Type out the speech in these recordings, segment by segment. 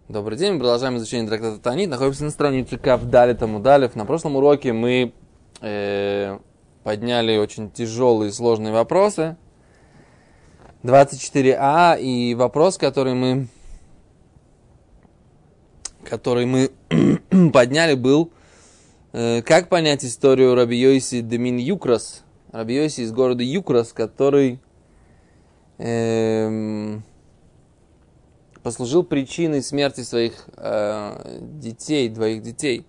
Добрый день, мы продолжаем изучение трактата Таанит. Находимся на странице Кав Далет Амуд Алеф. На прошлом уроке мы подняли очень тяжелые и сложные вопросы. 24а и вопрос, который мы подняли, был, как понять историю Раби Йоси Демин Юкрос, Раби Йоси из города Юкрос, который послужил причиной смерти своих детей, двоих детей.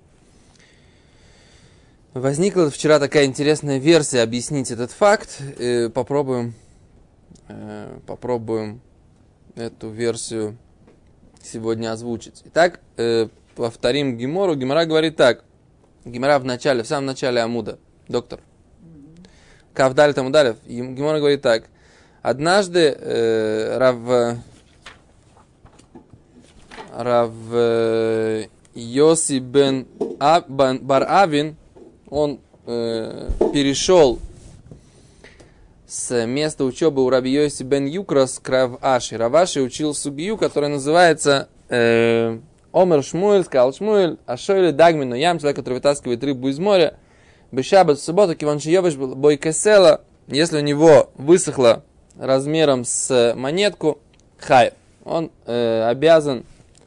Возникла вчера такая интересная версия объяснить этот факт. Попробуем эту версию сегодня озвучить. Итак, повторим Гемору. Гемора говорит так. Гемора в самом начале Амуда. Доктор. Кав Далет Амуд Алеф. Гемора говорит так. Однажды Рав Йоси бен Бар Авин, он перешел с места учебы у Раби Йоси бен Юкрос к Рав Аши. Рав Аши учил сугию, которая называется Омер Шмуэль, сказал Шмуэль, Ашойли Дагмин, но ям, человек, который вытаскивает рыбу из моря, Бешабат в субботу, Киван Шиёбеш бой кесела, если у него высохло размером с монетку, хай, он обязан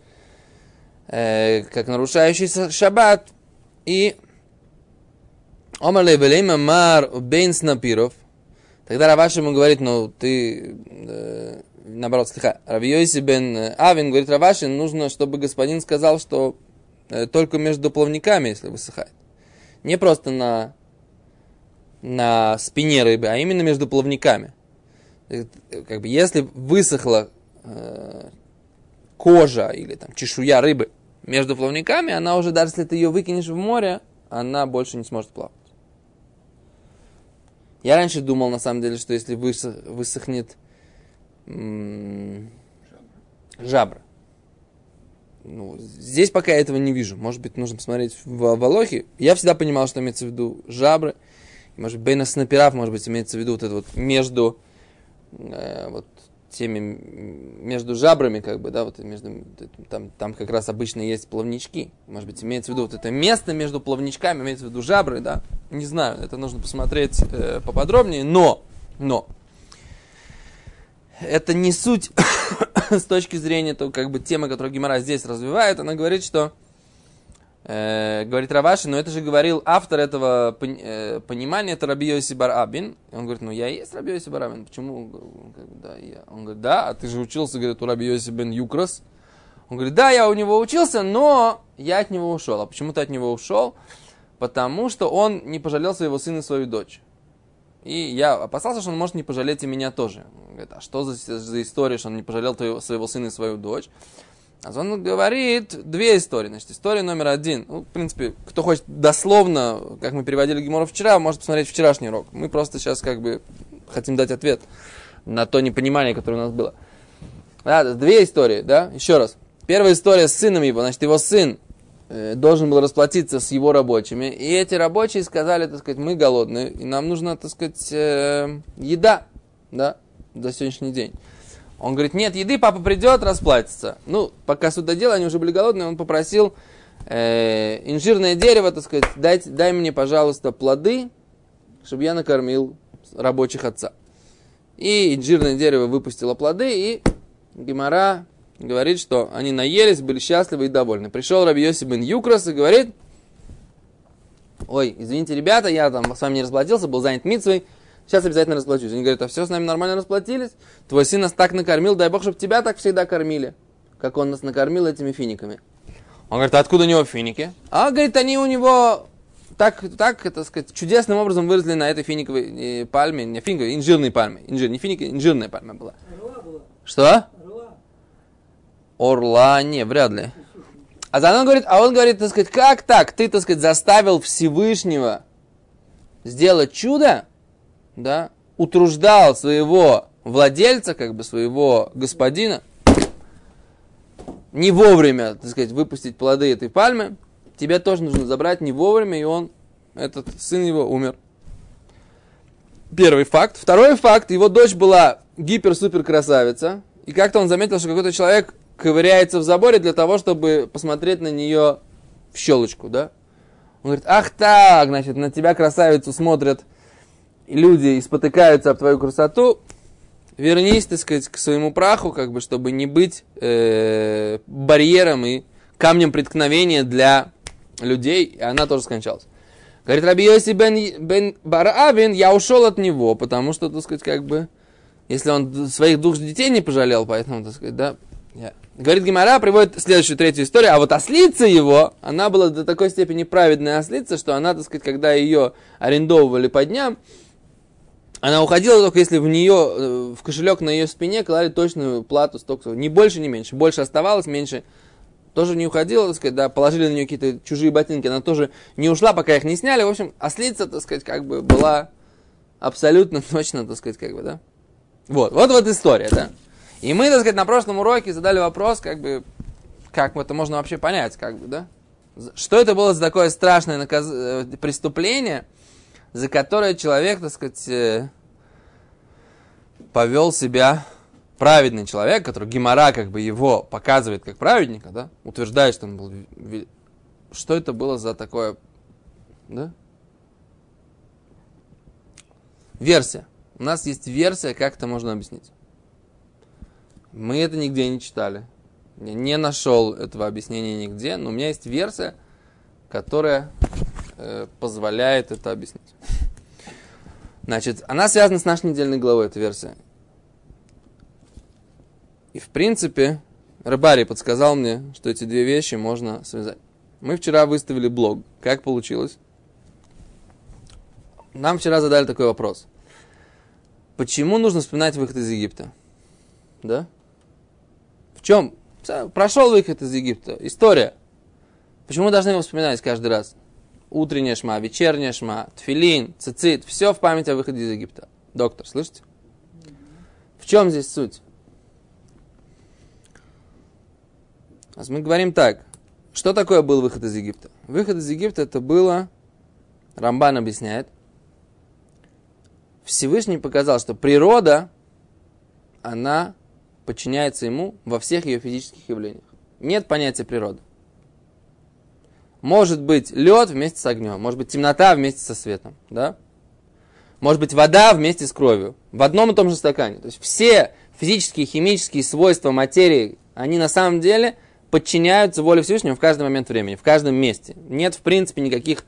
как нарушающий шаббат. И Омар лейбелейма мар бейн снапиров. Тогда Рав Аши ему говорит, наоборот, Раби Йоси бен Авин говорит Рав Аши, нужно, чтобы господин сказал, что только между плавниками, если высыхает. Не просто на спине рыбы, а именно между плавниками. Как бы, если высохла кожа или там чешуя рыбы между плавниками, она уже, даже если ты ее выкинешь в море, она больше не сможет плавать. Я раньше думал, на самом деле, что если высохнет жабра. Здесь пока я этого не вижу. Может быть, нужно посмотреть в Алохе. Я всегда понимал, что имеется в виду жабры. Может быть, бейна снапирав, может быть, имеется в виду вот это вот между между жабрами, как бы, да, вот между, там как раз обычно есть плавнички. Может быть, имеется в виду вот это место между плавничками, имеется в виду жабры, да. Не знаю, это нужно посмотреть поподробнее, но это не суть с точки зрения того, как бы, темы, которую Гемара здесь развивает. Она говорит, что говорит Рав Аши, но это же говорил автор этого понимания, это Раби Йоси бар Абин. Он говорит, я и есть Раби Йоси бар Абин. Почему? Он говорит, да, а ты же учился, говорит, у Раби Йоси бен Юкрос. Он говорит, да, я у него учился, но я от него ушел. А почему ты от него ушел? Потому что он не пожалел своего сына и свою дочь. И я опасался, что он может не пожалеть и меня тоже. Он говорит, а что за история, что он не пожалел своего сына и свою дочь? А он говорит две истории. Значит, история номер один. В принципе, кто хочет дословно, как мы переводили Гемору вчера, может посмотреть вчерашний урок. Мы просто сейчас как бы хотим дать ответ на то непонимание, которое у нас было. Да, две истории, да? Еще раз. Первая история с сыном его. Значит, его сын должен был расплатиться с его рабочими. И эти рабочие сказали, так сказать, мы голодные, и нам нужна, так сказать, еда, да, за сегодняшний день. Он говорит, нет еды, папа придет, расплатится. Пока сюда дело, они уже были голодные, он попросил инжирное дерево, так сказать, дай мне, пожалуйста, плоды, чтобы я накормил рабочих отца. И инжирное дерево выпустило плоды, и Гемара говорит, что они наелись, были счастливы и довольны. Пришел Раби Йоси бен Юкрос и говорит, ой, извините, ребята, я там с вами не расплатился, был занят мицвой, сейчас обязательно расплачусь. Они говорят, а все, с нами нормально расплатились? Твой сын нас так накормил, дай Бог, чтобы тебя так всегда кормили, как он нас накормил этими финиками. Он говорит, а откуда у него финики? А, говорит, они у него так, так сказать, чудесным образом выросли на этой финиковой пальме, не финиковой, инжирной пальме. Не финики, инжирная пальма была. Орла была. Что? Орла. Орла, не, вряд ли. Он говорит, так сказать, как так? Ты, так сказать, заставил Всевышнего сделать чудо? Да, утруждал своего владельца, как бы своего господина, не вовремя, так сказать, выпустить плоды этой пальмы, тебе тоже нужно забрать не вовремя, и этот сын его умер. Первый факт. Второй факт, его дочь была гипер-супер красавица, и как-то он заметил, что какой-то человек ковыряется в заборе для того, чтобы посмотреть на нее в щелочку, да? Он говорит, ах так, значит, на тебя, красавицу, смотрят люди и спотыкаются об твою красоту. Вернись, так сказать, к своему праху, как бы, чтобы не быть барьером и камнем преткновения для людей. И она тоже скончалась. Говорит, Раби Йоси бен Баравин, я ушел от него, потому что, так сказать, как бы, если он своих 2 детей не пожалел, поэтому, так сказать, да. Говорит Гемара, приводит следующую, 3-ю историю, а вот ослица его, она была до такой степени праведная ослица, что она, так сказать, когда ее арендовывали по дням, она уходила только если в нее, в кошелек на ее спине клали точную плату, столько, ни больше, ни меньше. Больше оставалось, меньше тоже не уходила, так сказать, да, положили на нее какие-то чужие ботинки, она тоже не ушла, пока их не сняли. В общем, ослица, так сказать, как бы была абсолютно точно, так сказать, как бы, да. Вот история, да. И мы, так сказать, на прошлом уроке задали вопрос, как бы, как это можно вообще понять, как бы, да. Что это было за такое страшное преступление, за которое человек, так сказать, повел себя, праведный человек, который Гемара как бы его показывает как праведника, да, утверждает, что он был... Что это было за такое, да? Версия. У нас есть версия, как это можно объяснить. Мы это нигде не читали. Я не нашел этого объяснения нигде, но у меня есть версия, которая позволяет это объяснить. Значит, она связана с нашей недельной главой, эта версия. И в принципе, Рыбарий подсказал мне, что эти 2 вещи можно связать. Мы вчера выставили блог. Как получилось? Нам вчера задали такой вопрос. Почему нужно вспоминать выход из Египта? Да? В чем? Прошел выход из Египта. История. Почему мы должны его вспоминать каждый раз? Утренняя шма, вечерняя шма, тфилин, цицит. Все в память о выходе из Египта. Доктор, слышите? В чем здесь суть? Мы говорим так. Что такое был выход из Египта? Выход из Египта это было, Рамбан объясняет, Всевышний показал, что природа, она подчиняется ему во всех ее физических явлениях. Нет понятия природы. Может быть лед вместе с огнем, может быть темнота вместе со светом, да? Может быть вода вместе с кровью, в одном и том же стакане. То есть все физические, химические свойства материи, они на самом деле подчиняются воле Всевышнего в каждый момент времени, в каждом месте. Нет, в принципе, никаких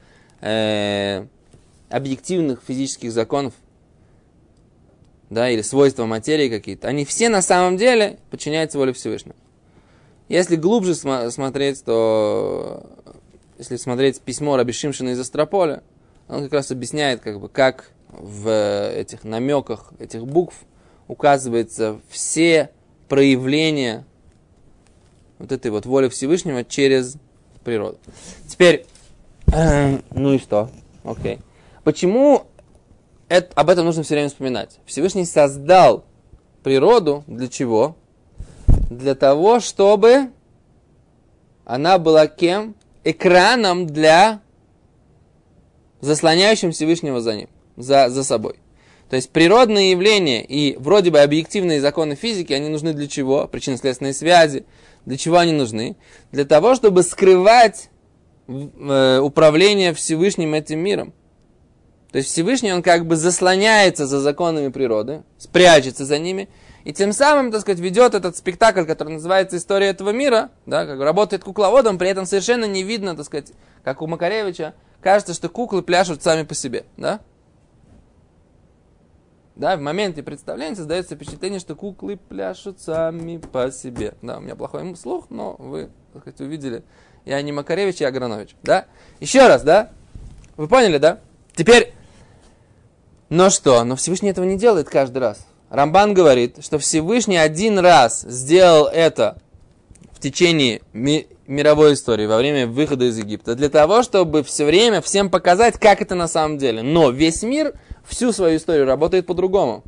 объективных физических законов, да, или свойства материи какие-то. Они все на самом деле подчиняются воле Всевышнего. Если глубже смотреть, то если смотреть письмо Раби Шимшона из Астрополя, он как раз объясняет, как в этих намеках этих букв указывается все проявления вот этой вот воли Всевышнего через природу. Теперь, ну и что? Окей. Почему об этом нужно все время вспоминать? Всевышний создал природу для чего? Для того, чтобы она была кем? Экраном для заслоняющим Всевышнего за ним, за собой. То есть природные явления и вроде бы объективные законы физики, они нужны для чего? Причинно-следственные связи. Для чего они нужны? Для того, чтобы скрывать управление Всевышним этим миром. То есть Всевышний, он как бы заслоняется за законами природы, спрячется за ними, и тем самым, так сказать, ведет этот спектакль, который называется «История этого мира», да, как работает кукловодом, при этом совершенно не видно, так сказать, как у Макаревича, кажется, что куклы пляшут сами по себе, да? Да, в моменте представления создается впечатление, что куклы пляшут сами по себе. Да, у меня плохой слух, но вы, так сказать, увидели. Я не Макаревич, я Агранович, да? Еще раз, да? Вы поняли, да? Теперь, но что? Но Всевышний этого не делает каждый раз. Рамбан говорит, что Всевышний один раз сделал это в течение мировой истории, во время выхода из Египта, для того, чтобы все время всем показать, как это на самом деле. Но весь мир всю свою историю работает по-другому.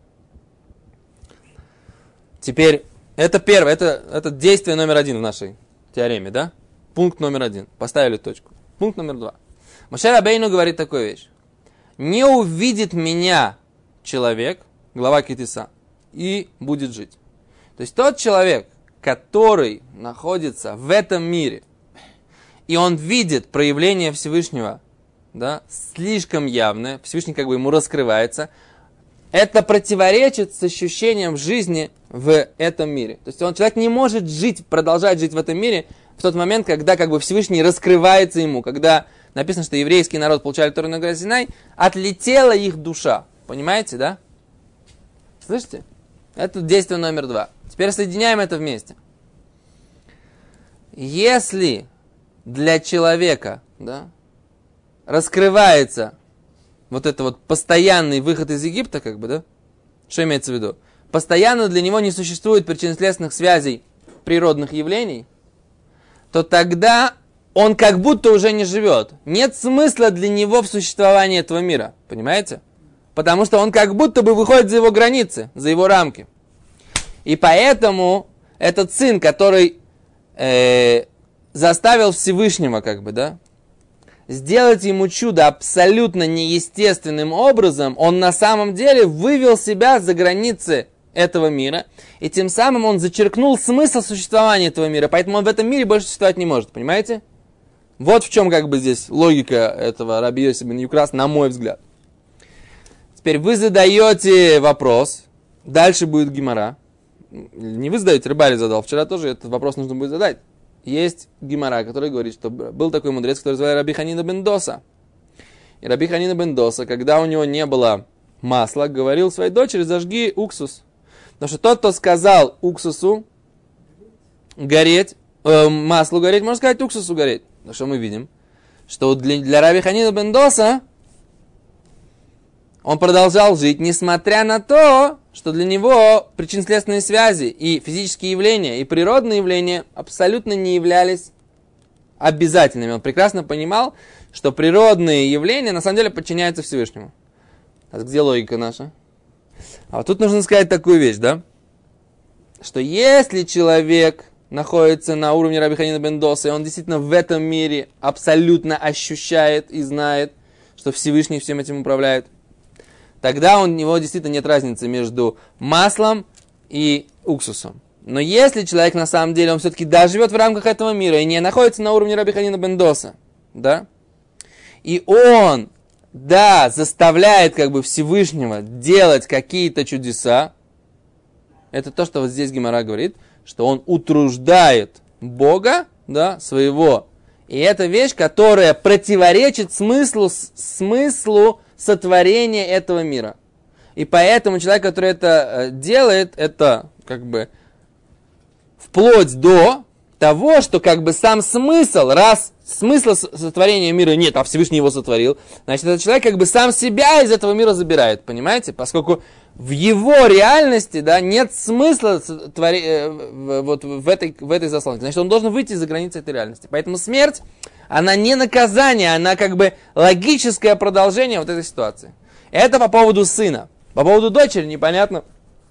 Теперь, это первое, это действие номер 1 в нашей теореме, да? Пункт номер 1. Поставили точку. Пункт номер 2. Моше Рабейну говорит такую вещь. Не увидит меня человек, глава Китиса, и будет жить. То есть тот человек, который находится в этом мире, и он видит проявление Всевышнего, да, слишком явное, Всевышний как бы ему раскрывается, это противоречит с ощущением жизни в этом мире. То есть человек не может жить, продолжать жить в этом мире в тот момент, когда как бы Всевышний раскрывается ему, когда написано, что еврейский народ получали Тору на горе Синай, отлетела их душа. Понимаете, да? Слышите? Это действие номер 2. Теперь соединяем это вместе. Если для человека, да, раскрывается вот это вот постоянный выход из Египта, как бы, да? Что имеется в виду? Постоянно для него не существует причинно-следственных связей природных явлений, то тогда он как будто уже не живет. Нет смысла для него в существовании этого мира. Понимаете? Потому что он как будто бы выходит за его границы, за его рамки. И поэтому этот сын, который заставил Всевышнего, как бы, да, сделать ему чудо абсолютно неестественным образом, он на самом деле вывел себя за границы этого мира, и тем самым он зачеркнул смысл существования этого мира, поэтому он в этом мире больше существовать не может, понимаете? Вот в чем как бы здесь логика этого Раби Йоси бен Юкрас, на мой взгляд. Теперь вы задаете вопрос, дальше будет гемара. Не вы задаете, Рыбари задал, вчера тоже этот вопрос нужно будет задать. Есть гемара, который говорит, что был такой мудрец, который звали Раби Ханина бен Доса. И Раби Ханина бен Доса, когда у него не было масла, говорил своей дочери, зажги уксус. Потому что тот, кто сказал уксусу гореть, маслу гореть, можно сказать уксусу гореть. Но что мы видим? Что для Раби Ханина бен Доса он продолжал жить, несмотря на то, что для него причинно-следственные связи и физические явления, и природные явления абсолютно не являлись обязательными. Он прекрасно понимал, что природные явления на самом деле подчиняются Всевышнему. А где логика наша? А вот тут нужно сказать такую вещь, да? Что если человек находится на уровне Раби Ханина бен Доса, и он действительно в этом мире абсолютно ощущает и знает, что Всевышний всем этим управляет, тогда у него действительно нет разницы между маслом и уксусом. Но если человек на самом деле, он все-таки да, живет в рамках этого мира и не находится на уровне Раби Ханина бен Доса, да, и он, да, заставляет как бы Всевышнего делать какие-то чудеса, это то, что вот здесь Гемара говорит, что он утруждает Бога, да, своего. И это вещь, которая противоречит смыслу сотворения этого мира. И поэтому человек, который это делает, это как бы вплоть до того, что как бы сам смысл, раз смысла сотворения мира нет, а Всевышний его сотворил, значит, этот человек как бы сам себя из этого мира забирает, понимаете? Поскольку в его реальности, да, нет смысла вот в этой заслонке. Значит, он должен выйти за границы этой реальности. Поэтому смерть, она не наказание, она как бы логическое продолжение вот этой ситуации. Это по поводу сына. По поводу дочери непонятно.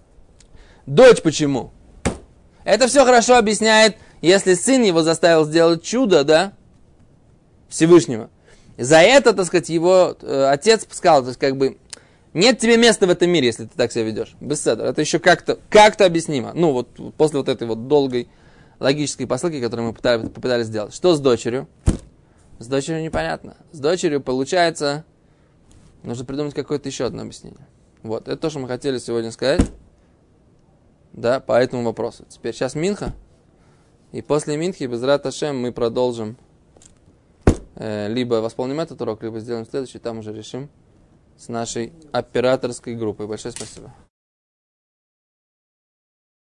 Дочь почему? Это все хорошо объясняет, если сын его заставил сделать чудо, да, Всевышнего. За это, так сказать, его отец сказал, то есть как бы, нет тебе места в этом мире, если ты так себя ведешь. Беседа. Это еще как-то объяснимо. Ну, вот после вот этой вот долгой логической посылки, которую мы попытались сделать. Что с дочерью? С дочерью непонятно. С дочерью, получается, нужно придумать какое-то еще одно объяснение. Вот, это то, что мы хотели сегодня сказать. Да, по этому вопросу. Теперь сейчас Минха. И после Минхи, Безрат Ашем, мы продолжим. Либо восполним этот урок, либо сделаем следующий, там уже решим с нашей операторской группой. Большое спасибо.